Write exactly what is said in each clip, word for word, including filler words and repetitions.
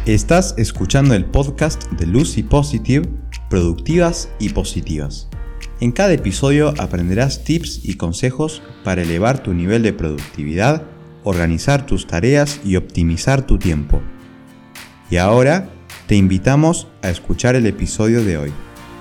Estás escuchando el podcast de Lucy Positive, Productivas y Positivas. En cada episodio aprenderás tips y consejos para elevar tu nivel de productividad, organizar tus tareas y optimizar tu tiempo. Y ahora te invitamos a escuchar el episodio de hoy.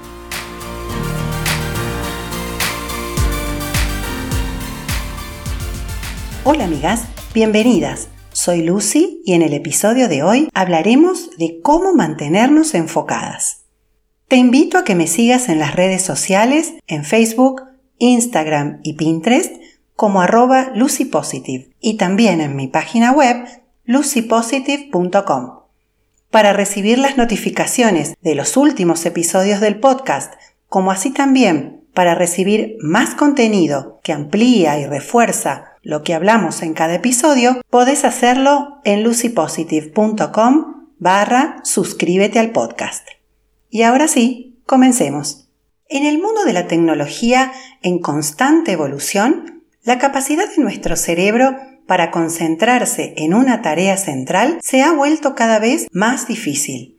Hola amigas, bienvenidas. Soy Lucy y en el episodio de hoy hablaremos de cómo mantenernos enfocadas. Te invito a que me sigas en las redes sociales, en Facebook, Instagram y Pinterest como arroba lucypositive y también en mi página web lucy positive punto com. Para recibir las notificaciones de los últimos episodios del podcast, como así también para recibir más contenido que amplía y refuerza lo que hablamos en cada episodio, podés hacerlo en lucypositive punto com barra suscríbete al podcast. Y ahora sí, comencemos. En el mundo de la tecnología en constante evolución, la capacidad de nuestro cerebro para concentrarse en una tarea central se ha vuelto cada vez más difícil.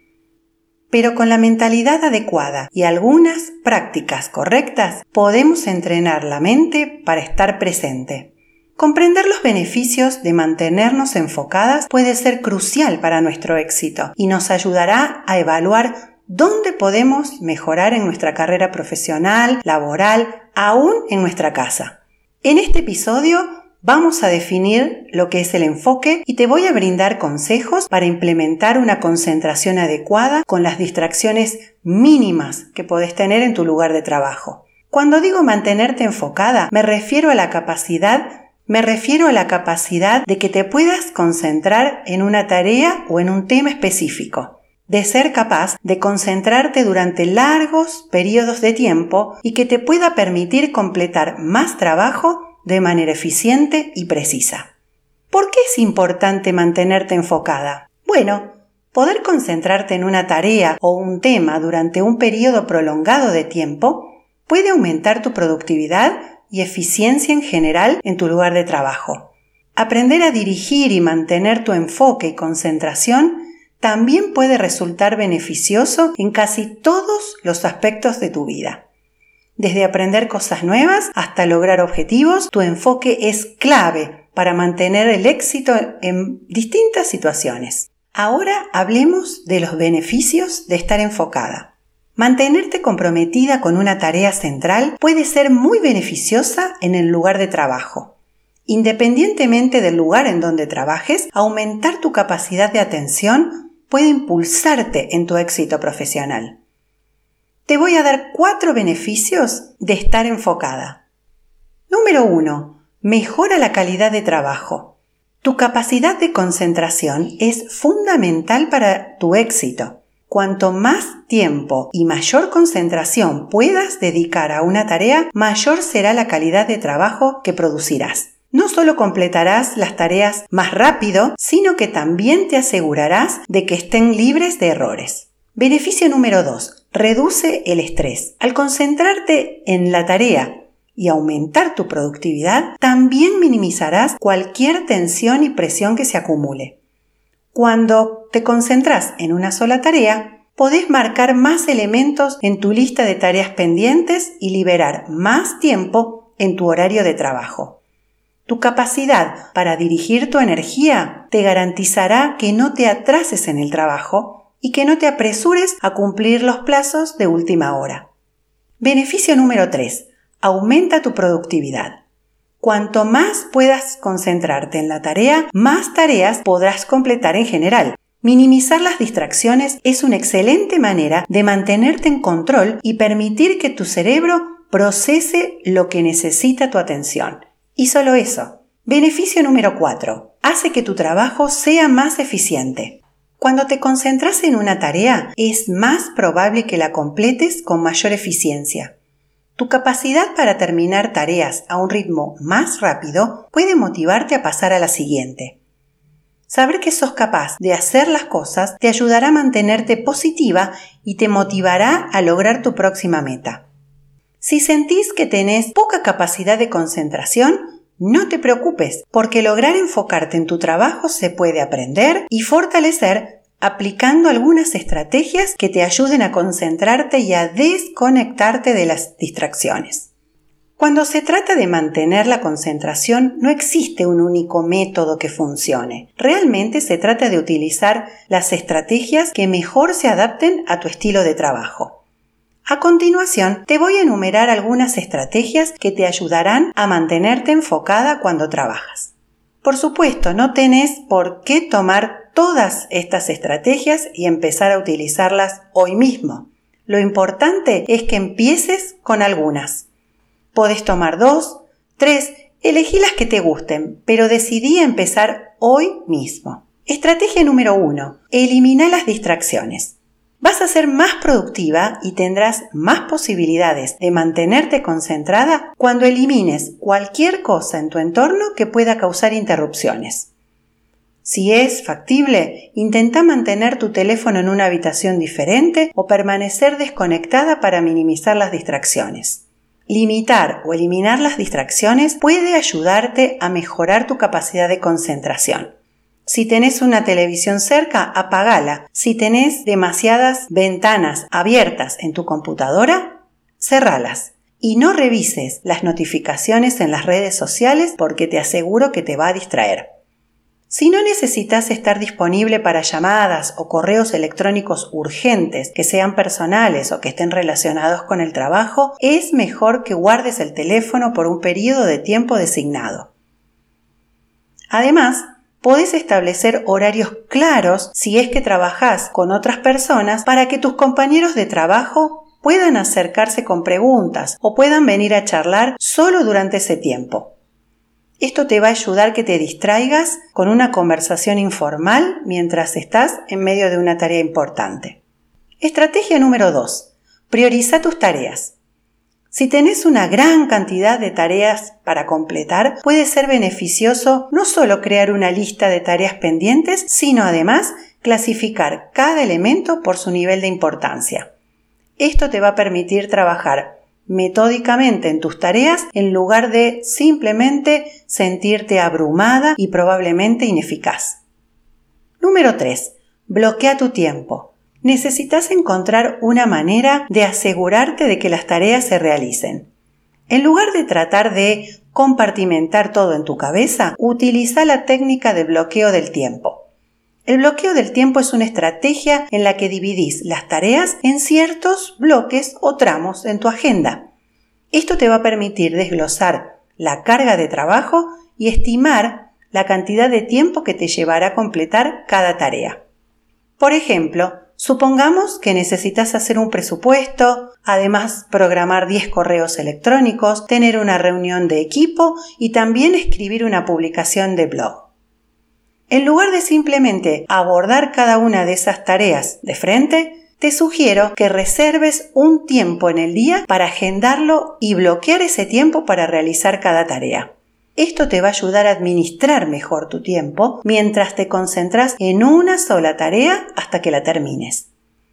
Pero con la mentalidad adecuada y algunas prácticas correctas, podemos entrenar la mente para estar presente. Comprender los beneficios de mantenernos enfocadas puede ser crucial para nuestro éxito y nos ayudará a evaluar dónde podemos mejorar en nuestra carrera profesional, laboral, aún en nuestra casa. En este episodio vamos a definir lo que es el enfoque y te voy a brindar consejos para implementar una concentración adecuada con las distracciones mínimas que podés tener en tu lugar de trabajo. Cuando digo mantenerte enfocada, me refiero a la capacidad Me refiero a la capacidad de que te puedas concentrar en una tarea o en un tema específico, de ser capaz de concentrarte durante largos periodos de tiempo y que te pueda permitir completar más trabajo de manera eficiente y precisa. ¿Por qué es importante mantenerte enfocada? Bueno, poder concentrarte en una tarea o un tema durante un periodo prolongado de tiempo puede aumentar tu productividad y eficiencia en general en tu lugar de trabajo. Aprender a dirigir y mantener tu enfoque y concentración también puede resultar beneficioso en casi todos los aspectos de tu vida. Desde aprender cosas nuevas hasta lograr objetivos, tu enfoque es clave para mantener el éxito en distintas situaciones. Ahora hablemos de los beneficios de estar enfocada. Mantenerte comprometida con una tarea central puede ser muy beneficiosa en el lugar de trabajo. Independientemente del lugar en donde trabajes, aumentar tu capacidad de atención puede impulsarte en tu éxito profesional. Te voy a dar cuatro beneficios de estar enfocada. Número uno. Mejora la calidad de trabajo. Tu capacidad de concentración es fundamental para tu éxito. Cuanto más tiempo y mayor concentración puedas dedicar a una tarea, mayor será la calidad de trabajo que producirás. No solo completarás las tareas más rápido, sino que también te asegurarás de que estén libres de errores. Beneficio número dos. Reduce el estrés. Al concentrarte en la tarea y aumentar tu productividad, también minimizarás cualquier tensión y presión que se acumule. Cuando te concentras en una sola tarea, podés marcar más elementos en tu lista de tareas pendientes y liberar más tiempo en tu horario de trabajo. Tu capacidad para dirigir tu energía te garantizará que no te atrases en el trabajo y que no te apresures a cumplir los plazos de última hora. Beneficio número tres. Aumenta tu productividad. Cuanto más puedas concentrarte en la tarea, más tareas podrás completar en general. Minimizar las distracciones es una excelente manera de mantenerte en control y permitir que tu cerebro procese lo que necesita tu atención. Y solo eso. Beneficio número cuatro. Hace que tu trabajo sea más eficiente. Cuando te concentras en una tarea, es más probable que la completes con mayor eficiencia. Tu capacidad para terminar tareas a un ritmo más rápido puede motivarte a pasar a la siguiente. Saber que sos capaz de hacer las cosas te ayudará a mantenerte positiva y te motivará a lograr tu próxima meta. Si sentís que tenés poca capacidad de concentración, no te preocupes, porque lograr enfocarte en tu trabajo se puede aprender y fortalecer aplicando algunas estrategias que te ayuden a concentrarte y a desconectarte de las distracciones. Cuando se trata de mantener la concentración, no existe un único método que funcione. Realmente se trata de utilizar las estrategias que mejor se adapten a tu estilo de trabajo. A continuación, te voy a enumerar algunas estrategias que te ayudarán a mantenerte enfocada cuando trabajas. Por supuesto, no tenés por qué tomar todas estas estrategias y empezar a utilizarlas hoy mismo. Lo importante es que empieces con algunas. Podés tomar dos, tres, elegí las que te gusten, pero decidí empezar hoy mismo. Estrategia número uno. Elimina las distracciones. Vas a ser más productiva y tendrás más posibilidades de mantenerte concentrada cuando elimines cualquier cosa en tu entorno que pueda causar interrupciones. Si es factible, intenta mantener tu teléfono en una habitación diferente o permanecer desconectada para minimizar las distracciones. Limitar o eliminar las distracciones puede ayudarte a mejorar tu capacidad de concentración. Si tenés una televisión cerca, apagala. Si tenés demasiadas ventanas abiertas en tu computadora, cerralas. Y no revises las notificaciones en las redes sociales porque te aseguro que te va a distraer. Si no necesitas estar disponible para llamadas o correos electrónicos urgentes que sean personales o que estén relacionados con el trabajo, es mejor que guardes el teléfono por un periodo de tiempo designado. Además, podés establecer horarios claros si es que trabajás con otras personas para que tus compañeros de trabajo puedan acercarse con preguntas o puedan venir a charlar solo durante ese tiempo. Esto te va a ayudar que te distraigas con una conversación informal mientras estás en medio de una tarea importante. Estrategia número dos. Prioriza tus tareas. Si tenés una gran cantidad de tareas para completar, puede ser beneficioso no solo crear una lista de tareas pendientes, sino además clasificar cada elemento por su nivel de importancia. Esto te va a permitir trabajar metódicamente en tus tareas en lugar de simplemente sentirte abrumada y probablemente ineficaz. Número tres. Bloquea tu tiempo. Necesitas encontrar una manera de asegurarte de que las tareas se realicen. En lugar de tratar de compartimentar todo en tu cabeza, utiliza la técnica de bloqueo del tiempo. El bloqueo del tiempo es una estrategia en la que dividís las tareas en ciertos bloques o tramos en tu agenda. Esto te va a permitir desglosar la carga de trabajo y estimar la cantidad de tiempo que te llevará a completar cada tarea. Por ejemplo, supongamos que necesitas hacer un presupuesto, además programar diez correos electrónicos, tener una reunión de equipo y también escribir una publicación de blog. En lugar de simplemente abordar cada una de esas tareas de frente, te sugiero que reserves un tiempo en el día para agendarlo y bloquear ese tiempo para realizar cada tarea. Esto te va a ayudar a administrar mejor tu tiempo mientras te concentras en una sola tarea hasta que la termines.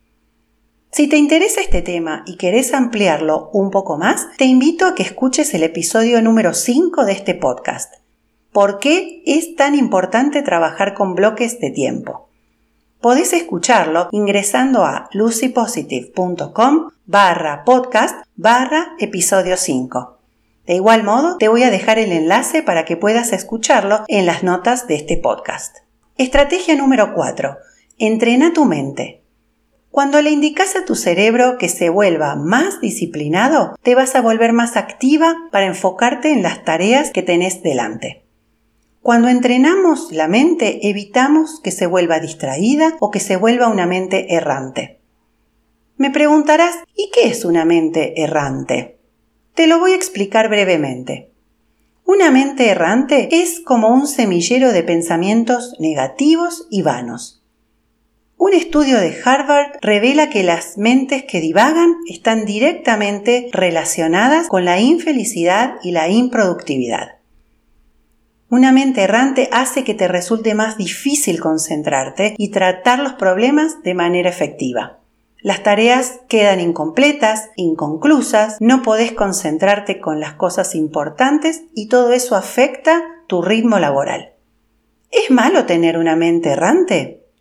Si te interesa este tema y querés ampliarlo un poco más, te invito a que escuches el episodio número cinco de este podcast. ¿Por qué es tan importante trabajar con bloques de tiempo? Podés escucharlo ingresando a lucypositive.com barra podcast barra episodio cinco. De igual modo, te voy a dejar el enlace para que puedas escucharlo en las notas de este podcast. Estrategia número cuatro. Entrena tu mente. Cuando le indicas a tu cerebro que se vuelva más disciplinado, te vas a volver más activa para enfocarte en las tareas que tenés delante. Cuando entrenamos la mente, evitamos que se vuelva distraída o que se vuelva una mente errante. Me preguntarás, ¿y qué es una mente errante? Te lo voy a explicar brevemente. Una mente errante es como un semillero de pensamientos negativos y vanos. Un estudio de Harvard revela que las mentes que divagan están directamente relacionadas con la infelicidad y la improductividad. Una mente errante hace que te resulte más difícil concentrarte y tratar los problemas de manera efectiva. Las tareas quedan incompletas, inconclusas, no podés concentrarte con las cosas importantes y todo eso afecta tu ritmo laboral. ¿Es malo tener una mente errante?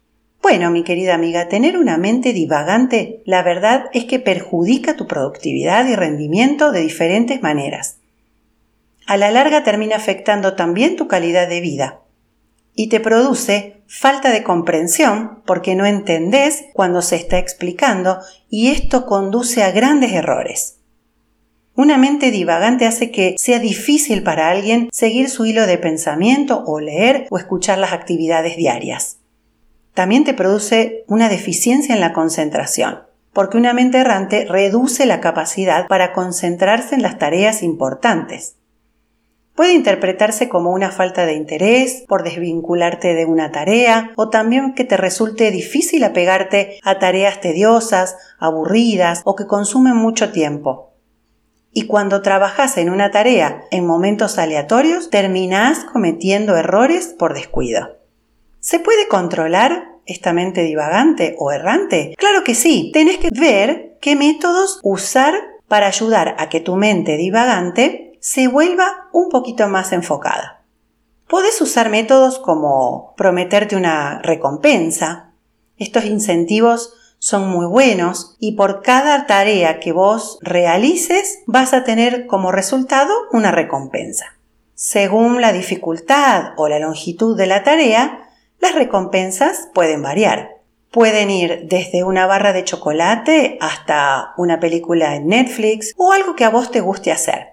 Bueno, mi querida amiga, tener una mente divagante, la verdad es que perjudica tu productividad y rendimiento de diferentes maneras. A la larga termina afectando también tu calidad de vida y te produce falta de comprensión porque no entendés cuando se está explicando y esto conduce a grandes errores. Una mente divagante hace que sea difícil para alguien seguir su hilo de pensamiento o leer o escuchar las actividades diarias. También te produce una deficiencia en la concentración, porque una mente errante reduce la capacidad para concentrarse en las tareas importantes. Puede interpretarse como una falta de interés por desvincularte de una tarea o también que te resulte difícil apegarte a tareas tediosas, aburridas o que consumen mucho tiempo. Y cuando trabajas en una tarea en momentos aleatorios, terminás cometiendo errores por descuido. ¿Se puede controlar esta mente divagante o errante? Claro que sí. Tenés que ver qué métodos usar para ayudar a que tu mente divagante se vuelva un poquito más enfocada. Podés usar métodos como prometerte una recompensa. Estos incentivos son muy buenos y por cada tarea que vos realices vas a tener como resultado una recompensa. Según la dificultad o la longitud de la tarea, las recompensas pueden variar. Pueden ir desde una barra de chocolate hasta una película en Netflix o algo que a vos te guste hacer.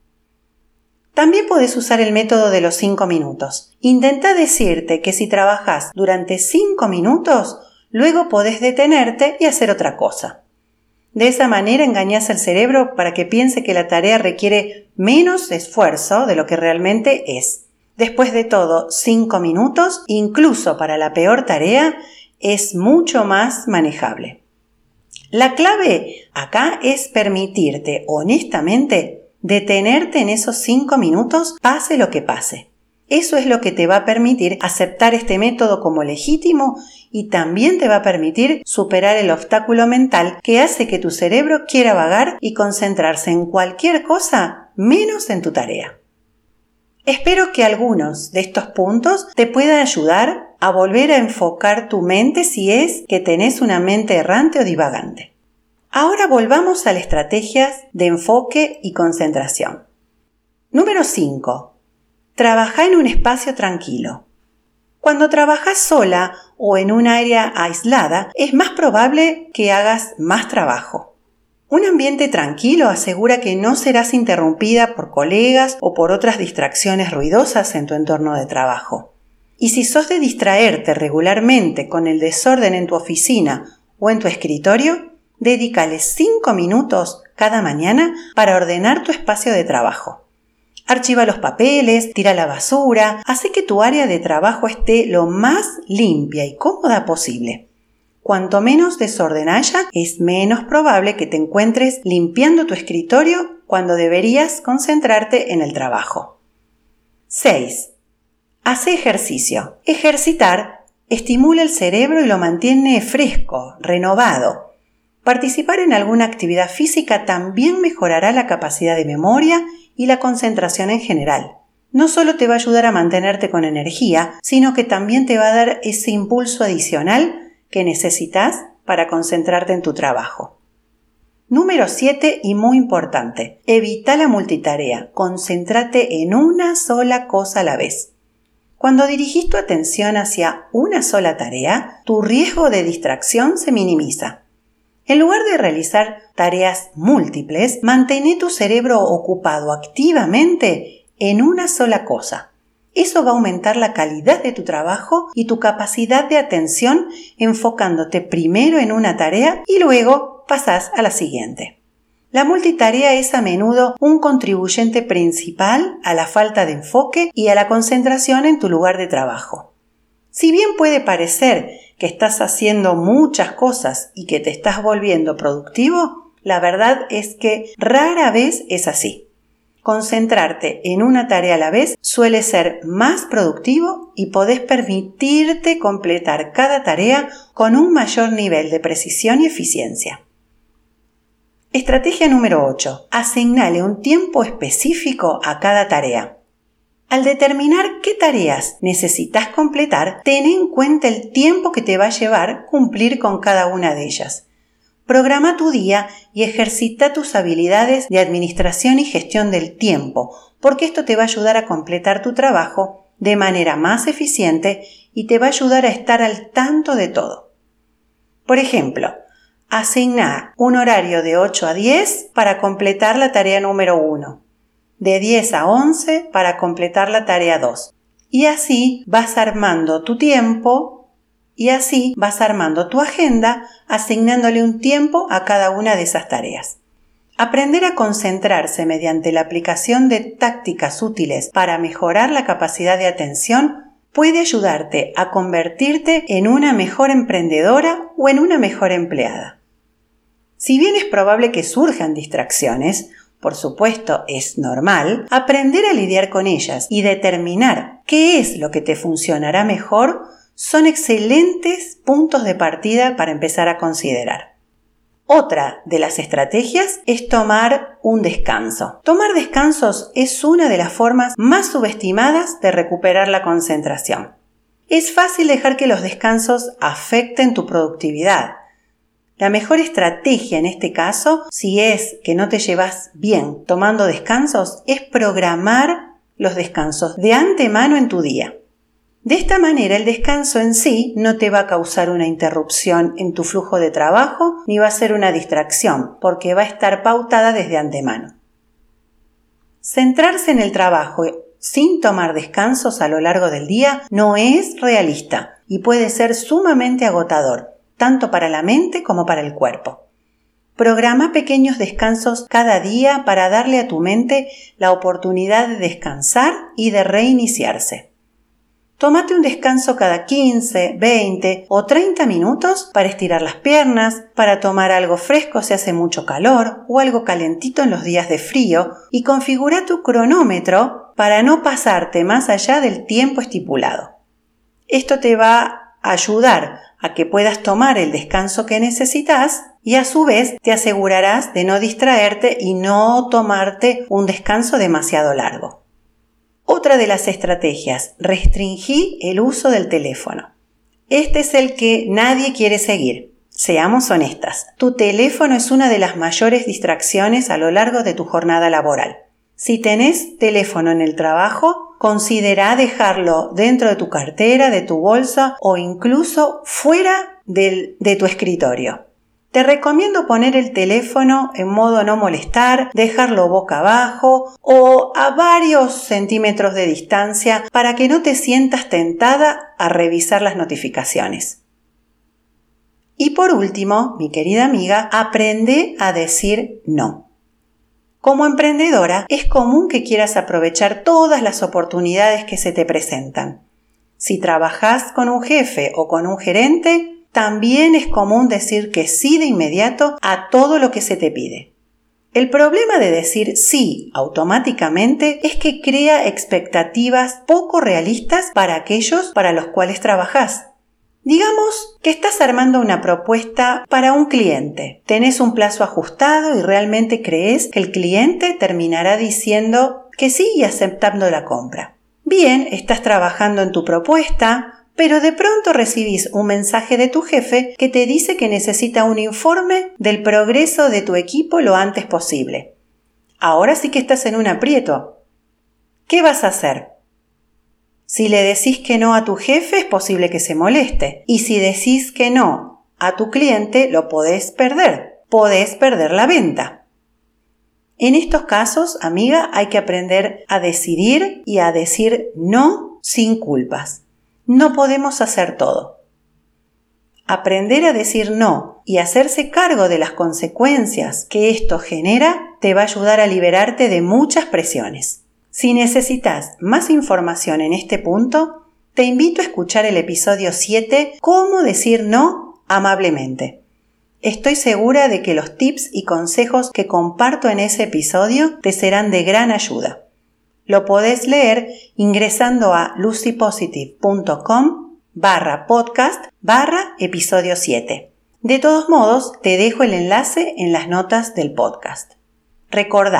También podés usar el método de los cinco minutos. Intenta decirte que si trabajas durante cinco minutos, luego podés detenerte y hacer otra cosa. De esa manera engañás al cerebro para que piense que la tarea requiere menos esfuerzo de lo que realmente es. Después de todo, cinco minutos, incluso para la peor tarea, es mucho más manejable. La clave acá es permitirte honestamente detenerte en esos cinco minutos, pase lo que pase. Eso es lo que te va a permitir aceptar este método como legítimo y también te va a permitir superar el obstáculo mental que hace que tu cerebro quiera vagar y concentrarse en cualquier cosa menos en tu tarea. Espero que algunos de estos puntos te puedan ayudar a volver a enfocar tu mente si es que tenés una mente errante o divagante. Ahora volvamos a las estrategias de enfoque y concentración. Número cinco. Trabaja en un espacio tranquilo. Cuando trabajas sola o en un área aislada, es más probable que hagas más trabajo. Un ambiente tranquilo asegura que no serás interrumpida por colegas o por otras distracciones ruidosas en tu entorno de trabajo. Y si sos de distraerte regularmente con el desorden en tu oficina o en tu escritorio, dedícale cinco minutos cada mañana para ordenar tu espacio de trabajo. Archiva los papeles, tira la basura, hace que tu área de trabajo esté lo más limpia y cómoda posible. Cuanto menos desorden haya, es menos probable que te encuentres limpiando tu escritorio cuando deberías concentrarte en el trabajo. seis. Hace ejercicio. Ejercitar estimula el cerebro y lo mantiene fresco, renovado. Participar en alguna actividad física también mejorará la capacidad de memoria y la concentración en general. No solo te va a ayudar a mantenerte con energía, sino que también te va a dar ese impulso adicional que necesitas para concentrarte en tu trabajo. Número siete y muy importante, evita la multitarea, concéntrate en una sola cosa a la vez. Cuando dirigís tu atención hacia una sola tarea, tu riesgo de distracción se minimiza. En lugar de realizar tareas múltiples, mantén tu cerebro ocupado activamente en una sola cosa. Eso va a aumentar la calidad de tu trabajo y tu capacidad de atención enfocándote primero en una tarea y luego pasás a la siguiente. La multitarea es a menudo un contribuyente principal a la falta de enfoque y a la concentración en tu lugar de trabajo. Si bien puede parecer que estás haciendo muchas cosas y que te estás volviendo productivo, la verdad es que rara vez es así. Concentrarte en una tarea a la vez suele ser más productivo y podés permitirte completar cada tarea con un mayor nivel de precisión y eficiencia. Estrategia número ocho. Asignale un tiempo específico a cada tarea. Al determinar qué tareas necesitas completar, ten en cuenta el tiempo que te va a llevar cumplir con cada una de ellas. Programa tu día y ejercita tus habilidades de administración y gestión del tiempo, porque esto te va a ayudar a completar tu trabajo de manera más eficiente y te va a ayudar a estar al tanto de todo. Por ejemplo, asigna un horario de ocho a diez para completar la tarea número uno, de diez a once para completar la tarea dos. Y así vas armando tu tiempo y así vas armando tu agenda, asignándole un tiempo a cada una de esas tareas. Aprender a concentrarse mediante la aplicación de tácticas útiles para mejorar la capacidad de atención puede ayudarte a convertirte en una mejor emprendedora o en una mejor empleada. Si bien es probable que surjan distracciones, por supuesto es normal, aprender a lidiar con ellas y determinar qué es lo que te funcionará mejor son excelentes puntos de partida para empezar a considerar. Otra de las estrategias es tomar un descanso. Tomar descansos es una de las formas más subestimadas de recuperar la concentración. Es fácil dejar que los descansos afecten tu productividad. La mejor estrategia en este caso, si es que no te llevas bien tomando descansos, es programar los descansos de antemano en tu día. De esta manera, el descanso en sí no te va a causar una interrupción en tu flujo de trabajo ni va a ser una distracción, porque va a estar pautada desde antemano. Centrarse en el trabajo sin tomar descansos a lo largo del día no es realista y puede ser sumamente agotador, tanto para la mente como para el cuerpo. Programa pequeños descansos cada día para darle a tu mente la oportunidad de descansar y de reiniciarse. Tómate un descanso cada quince, veinte o treinta minutos para estirar las piernas, para tomar algo fresco si hace mucho calor o algo calentito en los días de frío y configura tu cronómetro para no pasarte más allá del tiempo estipulado. Esto te va a ayudar a que puedas tomar el descanso que necesitas y a su vez te asegurarás de no distraerte y no tomarte un descanso demasiado largo. Otra de las estrategias, restringí el uso del teléfono. Este es el que nadie quiere seguir. Seamos honestas, tu teléfono es una de las mayores distracciones a lo largo de tu jornada laboral. Si tenés teléfono en el trabajo, considera dejarlo dentro de tu cartera, de tu bolsa o incluso fuera del, de tu escritorio. Te recomiendo poner el teléfono en modo no molestar, dejarlo boca abajo o a varios centímetros de distancia para que no te sientas tentada a revisar las notificaciones. Y por último, mi querida amiga, aprende a decir no. Como emprendedora, es común que quieras aprovechar todas las oportunidades que se te presentan. Si trabajas con un jefe o con un gerente, también es común decir que sí de inmediato a todo lo que se te pide. El problema de decir sí automáticamente es que crea expectativas poco realistas para aquellos para los cuales trabajas. Digamos que estás armando una propuesta para un cliente. Tenés un plazo ajustado y realmente crees que el cliente terminará diciendo que sí y aceptando la compra. Bien, estás trabajando en tu propuesta, pero de pronto recibís un mensaje de tu jefe que te dice que necesita un informe del progreso de tu equipo lo antes posible. Ahora sí que estás en un aprieto. ¿Qué vas a hacer? Si le decís que no a tu jefe, es posible que se moleste. Y si decís que no a tu cliente, lo podés perder. Podés perder la venta. En estos casos, amiga, hay que aprender a decidir y a decir no sin culpas. No podemos hacer todo. Aprender a decir no y hacerse cargo de las consecuencias que esto genera te va a ayudar a liberarte de muchas presiones. Si necesitas más información en este punto, te invito a escuchar el episodio siete, Cómo decir no amablemente. Estoy segura de que los tips y consejos que comparto en ese episodio te serán de gran ayuda. Lo podés leer ingresando a lucypositive.com barra podcast barra episodio siete. De todos modos, te dejo el enlace en las notas del podcast. Recordá,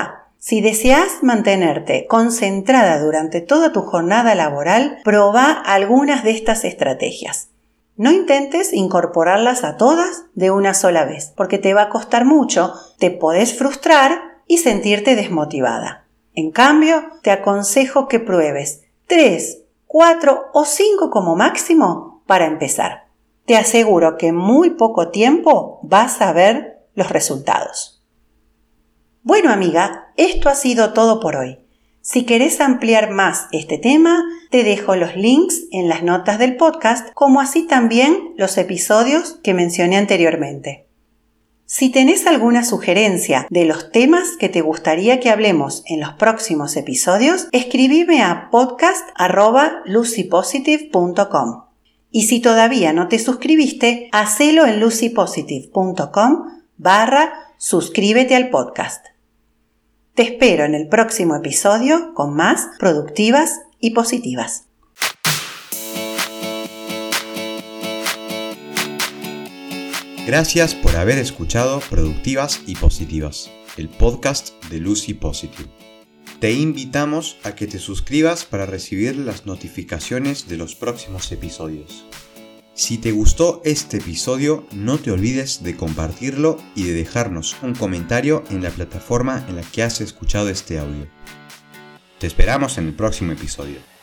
Si deseas mantenerte concentrada durante toda tu jornada laboral, probá algunas de estas estrategias. No intentes incorporarlas a todas de una sola vez, porque te va a costar mucho, te podés frustrar y sentirte desmotivada. En cambio, te aconsejo que pruebes tres, cuatro o cinco como máximo para empezar. Te aseguro que en muy poco tiempo vas a ver los resultados. Bueno, amiga, esto ha sido todo por hoy. Si querés ampliar más este tema, te dejo los links en las notas del podcast, como así también los episodios que mencioné anteriormente. Si tenés alguna sugerencia de los temas que te gustaría que hablemos en los próximos episodios, escribime a podcast arroba lucy positive punto com. Y si todavía no te suscribiste, hacelo en lucypositive.com barra suscríbete al podcast. Te espero en el próximo episodio con más productivas y positivas. Gracias por haber escuchado Productivas y Positivas, el podcast de Lucy Positive. Te invitamos a que te suscribas para recibir las notificaciones de los próximos episodios. Si te gustó este episodio, no te olvides de compartirlo y de dejarnos un comentario en la plataforma en la que has escuchado este audio. Te esperamos en el próximo episodio.